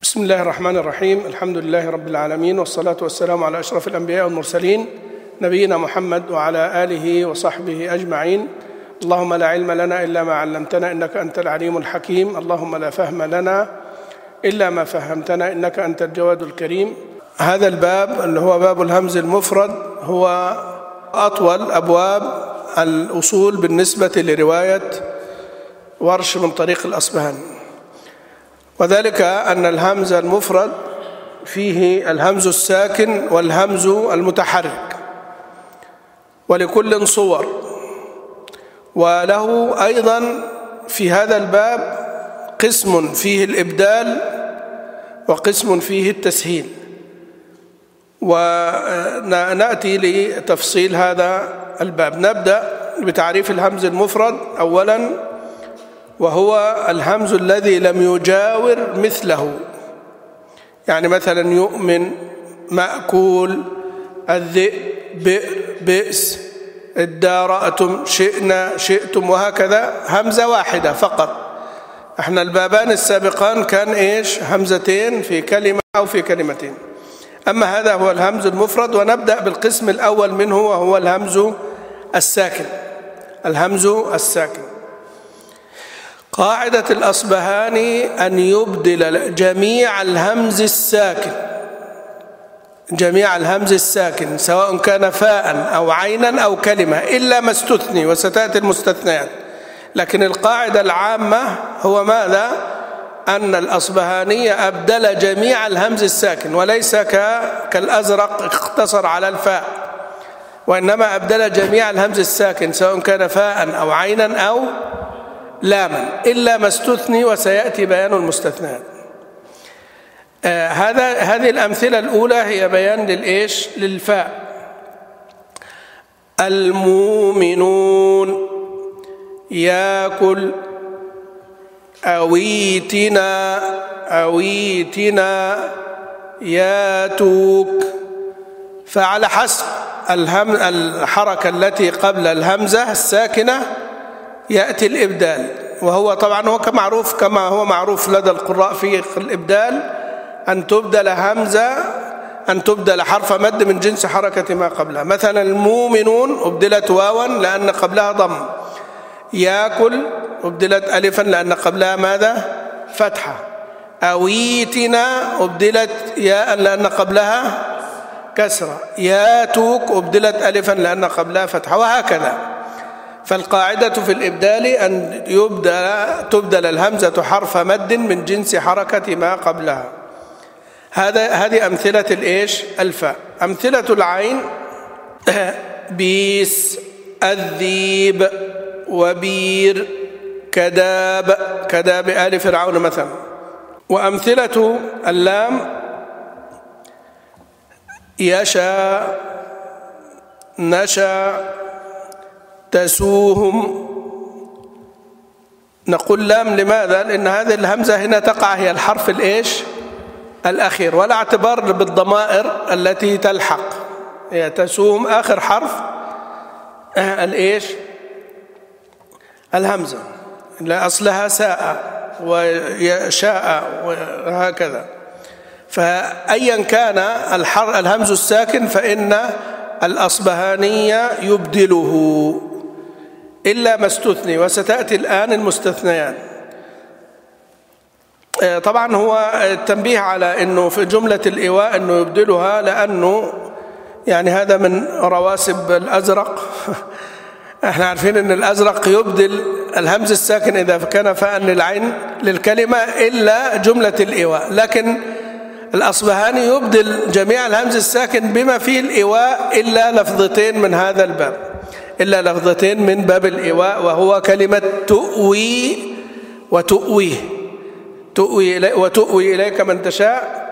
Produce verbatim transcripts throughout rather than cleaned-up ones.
بسم الله الرحمن الرحيم. الحمد لله رب العالمين، والصلاة والسلام على أشرف الأنبياء والمرسلين نبينا محمد وعلى آله وصحبه أجمعين. اللهم لا علم لنا إلا ما علمتنا إنك أنت العليم الحكيم. اللهم لا فهم لنا إلا ما فهمتنا إنك أنت الجواد الكريم. هذا الباب اللي هو باب الهمز المفرد هو أطول أبواب الأصول بالنسبة لرواية ورش من طريق الأصبهاني، وذلك أن الهمز المفرد فيه الهمز الساكن والهمز المتحرك، ولكل صور، وله أيضا في هذا الباب قسم فيه الإبدال وقسم فيه التسهيل، ونأتي لتفصيل هذا الباب. نبدأ بتعريف الهمز المفرد أولا، وهو الهمز الذي لم يجاور مثله، يعني مثلا يؤمن، مأكول، الذئب، بئر، بئس، ادارأتم، شئنا، شئتم، وهكذا همزة واحدة فقط. احنا البابان السابقان كان ايش؟ همزتين في كلمة أو في كلمتين. أما هذا هو الهمز المفرد، ونبدأ بالقسم الأول منه وهو الهمز الساكن. الهمز الساكن قاعدة الأصبهاني أن يبدل جميع الهمز الساكن جميع الهمز الساكن سواء كان فاء أو عينا أو كلمة، إلا ما استثني وستأتي المستثنيات. لكن القاعدة العامة هو ماذا؟ أن الأصبهاني أبدل جميع الهمز الساكن، وليس كالأزرق اقتصر على الفاء، وإنما أبدل جميع الهمز الساكن سواء كان فاء أو عينا أو لاما، إلا ما استثني وسيأتي بيان المستثنات. آه هذا هذه الأمثلة الأولى هي بيان للإيش؟ للفاء. المؤمنون، ياكل، أويتنا، أويتنا، ياتوك. فعلى حسب الهم الحركة التي قبل الهمزة الساكنة يأتي الإبدال، وهو طبعا هو كمعروف كما هو معروف لدى القراء في الإبدال أن تبدل همزة أن تبدل حرف مد من جنس حركة ما قبلها. مثلا المؤمنون أبدلت واوا لأن قبلها ضم، ياكل أبدلت ألفا لأن قبلها ماذا؟ فتحة، أويتنا أبدلت ياء لأن قبلها كسرة، ياتوك أبدلت ألفا لأن قبلها فتحة، وهكذا. فالقاعدة في الإبدال أن يبدل تبدل الهمزة حرف مد من جنس حركة ما قبلها. هذا هذه أمثلة الإيش؟ الفاء. أمثلة العين: بيس، الذيب، وبير، كداب، كداب آل فرعون مثلا. وأمثلة اللام: يشا، نشا، تسوهم. نقول لام لماذا؟ لأن هذه الهمزة هنا تقع هي الحرف الإيش؟ الأخير، ولا اعتبار بالضمائر التي تلحق. هي تسوهم آخر حرف الإيش؟ الهمزة، لا أصلها ساء ويشاء وهكذا. فأيا كان الهمز الساكن فإن الأصبهاني يبدله إلا ما استثني، وستأتي الآن المستثنيات. طبعا هو التنبيه على أنه في جملة الإيواء أنه يبدلها، لأنه يعني هذا من رواسب الأزرق. احنا عارفين أن الأزرق يبدل الهمز الساكن إذا كان فاء للعين للكلمة إلا جملة الإيواء، لكن الأصبهاني يبدل جميع الهمز الساكن بما فيه الإيواء إلا لفظتين من هذا الباب، إلا لفظتين من باب الإيواء، وهو كلمة تؤوي وتؤويه، تؤوي إلي وتؤوي إليك من تشاء،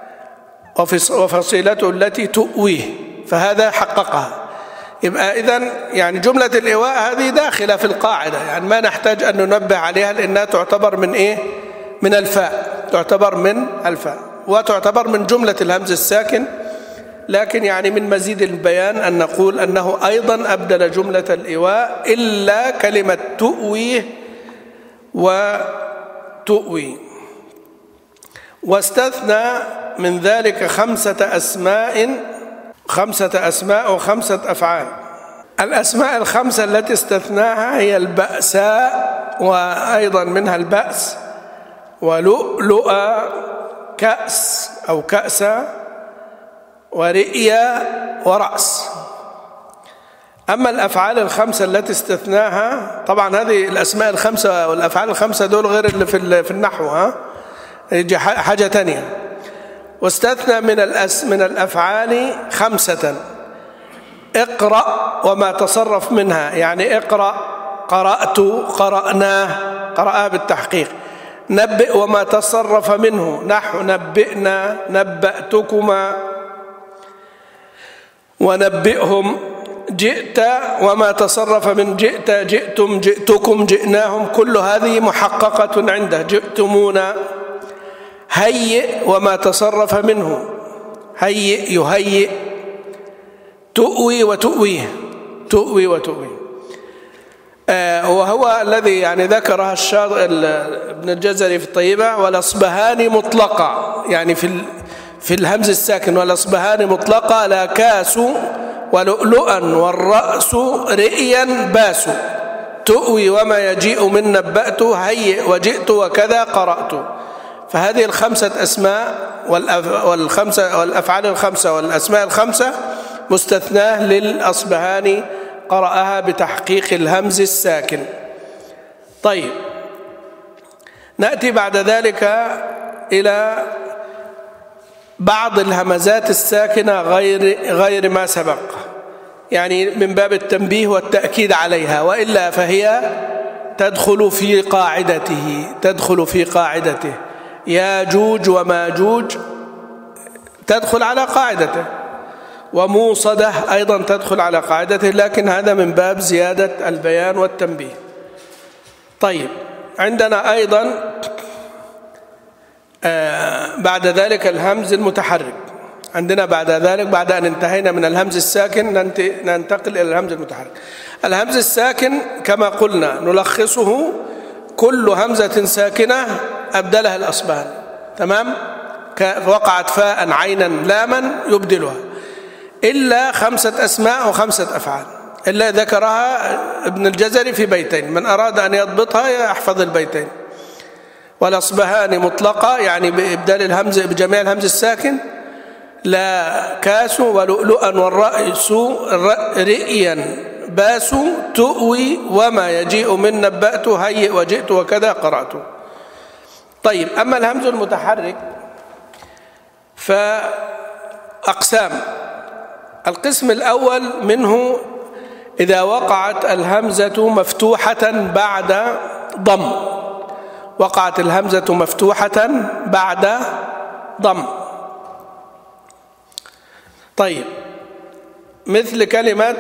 وفصيلته التي تؤويه، فهذا حققها. يبقى إذن يعني جملة الإيواء هذه داخلة في القاعدة، يعني ما نحتاج أن ننبه عليها لأنها تعتبر من إيه؟ من الفاء، تعتبر من الفاء، وتعتبر من جملة الهمز الساكن. لكن يعني من مزيد البيان أن نقول أنه أيضا أبدل جملة الإيواء إلا كلمة تؤويه وتؤوي. واستثنى من ذلك خمسة أسماء خمسة أسماء وخمسة أفعال. الأسماء الخمسة التي استثناها هي البأساء، وأيضا منها البأس، ولؤلؤا، كأس أو كأسا، ورئيا، ورأس. أما الأفعال الخمسة التي استثناها، طبعا هذه الأسماء الخمسة والأفعال الخمسة دول غير اللي في في النحو، ها يجي حاجة تانية. واستثنى من الأس من الأفعال خمسة: اقرأ وما تصرف منها، يعني اقرأ، قرأت، قرأناه، قرأها بالتحقيق. نبئ وما تصرف منه، نحو نبئنا، نبأتكما، ونبئهم. جئت وما تصرف من جئت، جئتم، جئتكم، جئناهم، كل هذه محققة عنده. جئتمونا. هيئ وما تصرف منه، هيئ، يهيئ. تؤوي وتؤويه، تؤوي وتؤوي. آه وهو الذي يعني ذكرها الشاطئ ابن الجزري في الطيبة: والأصبهاني مطلقة، يعني في في الهمز الساكن، والأصبهاني مطلقة، لا كاس ولؤلؤا، والرأس رئيا باس. تؤوي وما يجيء من نبأت، هيئ وجئت وكذا قرأت. فهذه الخمسة أسماء والخمسة والأفعال الخمسة والأسماء الخمسة مستثناه للأصبهاني، قرأها بتحقيق الهمز الساكن. طيب، نأتي بعد ذلك إلى بعض الهمزات الساكنة غير غير ما سبق، يعني من باب التنبيه والتأكيد عليها، وإلا فهي تدخل في قاعدته تدخل في قاعدته ياجوج وماجوج تدخل على قاعدته، وموصدة أيضا تدخل على قاعدته، لكن هذا من باب زيادة البيان والتنبيه. طيب، عندنا أيضا آه بعد ذلك الهمز المتحرك. عندنا بعد ذلك بعد أن انتهينا من الهمز الساكن ننتقل إلى الهمز المتحرك. الهمز الساكن كما قلنا نلخصه: كل همزة ساكنة أبدلها الأصبهاني، تمام؟ وقعت فاء عينا لاما يبدلها، إلا خمسة أسماء وخمسة أفعال، إلا ذكرها ابن الجزري في بيتين، من أراد أن يضبطها يحفظ البيتين. والأصبهاني مطلقة، يعني بإبدال الهمز بجميع الهمز الساكن، لا كاس ولؤلؤا، والرأس رئيا باس. تؤوي وما يجيء من نبأت، هيئ وجئت وكذا قرأت. طيب، أما الهمز المتحرك فأقسام. القسم الأول منه إذا وقعت الهمزة مفتوحة بعد ضم، وقعت الهمزة مفتوحة بعد ضم. طيب، مثل كلمة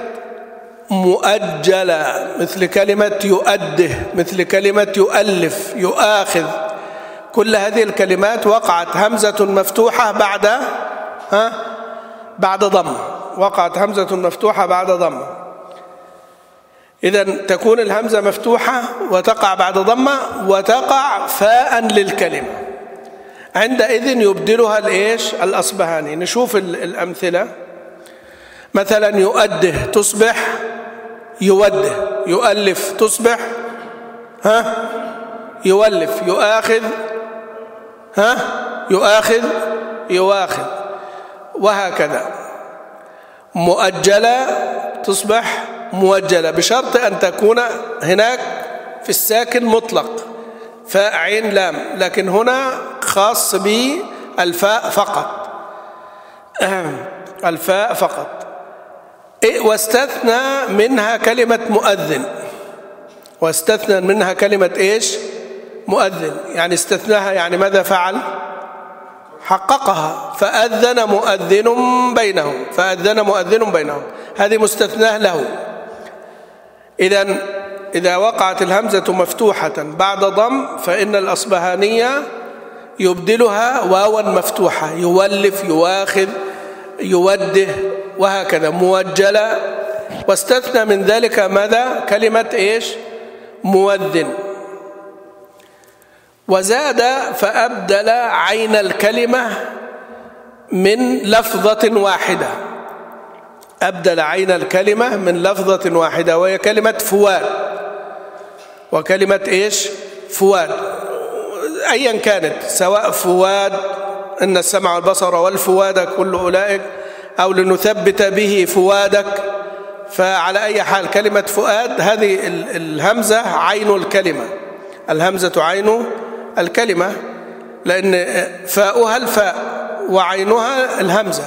مؤجلة، مثل كلمة يؤده، مثل كلمة يؤلف، يؤاخذ، كل هذه الكلمات وقعت همزة مفتوحة بعد ها بعد ضم، وقعت همزة مفتوحة بعد ضم. إذن تكون الهمزة مفتوحة وتقع بعد ضمة، وتقع فاء للكلمة، عندئذ يبدلها الإيش؟ الأصبهاني. نشوف الأمثلة. مثلا يؤده تصبح يوده، يؤلف تصبح ها يولف، يؤاخذ ها يؤاخذ يواخذ، وهكذا. مؤجلة تصبح موجلة، بشرط أن تكون هناك في الساكن مطلق، فاء عين لام، لكن هنا خاص بالفاء فقط، الفاء فقط. واستثنى منها كلمة مؤذن، واستثنى منها كلمة إيش؟ مؤذن، يعني استثناها، يعني ماذا فعل؟ حققها. فأذن مؤذن بينهم، فأذن مؤذن بينهم، هذه مستثناه له. إذن إذا وقعت الهمزة مفتوحة بعد ضم فإن الأصبهانية يبدلها واوا مفتوحة، يولف، يواخذ، يوده، وهكذا. موجلة. واستثنى من ذلك ماذا؟ كلمة إيش؟ مؤذن. وزاد فأبدل عين الكلمة من لفظة واحدة، أبدل عين الكلمة من لفظة واحدة وهي كلمة فؤاد. وكلمة إيش؟ فؤاد أيا كانت، سواء فؤاد إن السمع والبصر والفؤاد كل أولئك، أو لنثبت به فؤادك، فعلى أي حال كلمة فؤاد هذه الهمزة عين الكلمة، الهمزة عين الكلمة، لأن فاؤها الفاء وعينها الهمزة،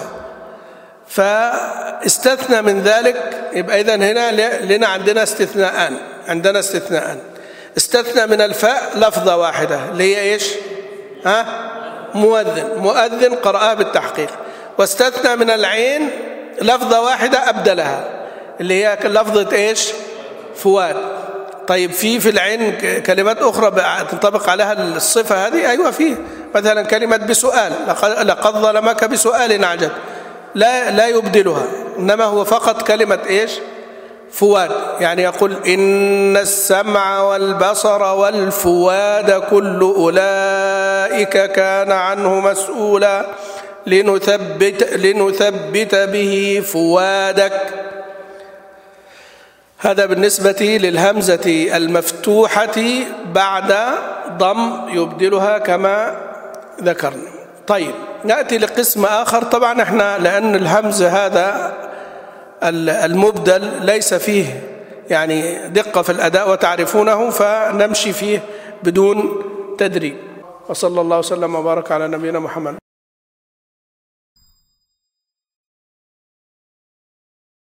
فاستثنى من ذلك. يبقى إذن هنا لنا عندنا استثناءان، عندنا استثناءان. استثنى من الفاء لفظة واحدة اللي هي إيش؟ ها؟ مؤذن، مؤذن قرأها بالتحقيق. واستثنى من العين لفظة واحدة أبدلها اللي هي لفظة إيش؟ فؤاد. طيب في في العين كلمات أخرى تنطبق عليها الصفة هذه؟ أيوة فيه، مثلا كلمة بسؤال، لقد ظلمك بسؤال عجب، لا لا يبدلها، إنما هو فقط كلمة إيش؟ فؤاد. يعني يقول إن السمع والبصر والفؤاد كل أولئك كان عنه مسؤولا لنثبت, لنثبت به فؤادك. هذا بالنسبة للهمزة المفتوحة بعد ضم يبدلها كما ذكرنا. طيب نأتي لقسم آخر. طبعا احنا لأن الهمزة هذا المبدل ليس فيه يعني دقة في الأداء وتعرفونه، فنمشي فيه بدون تدريج. وصلى الله وسلم وبارك على نبينا محمد.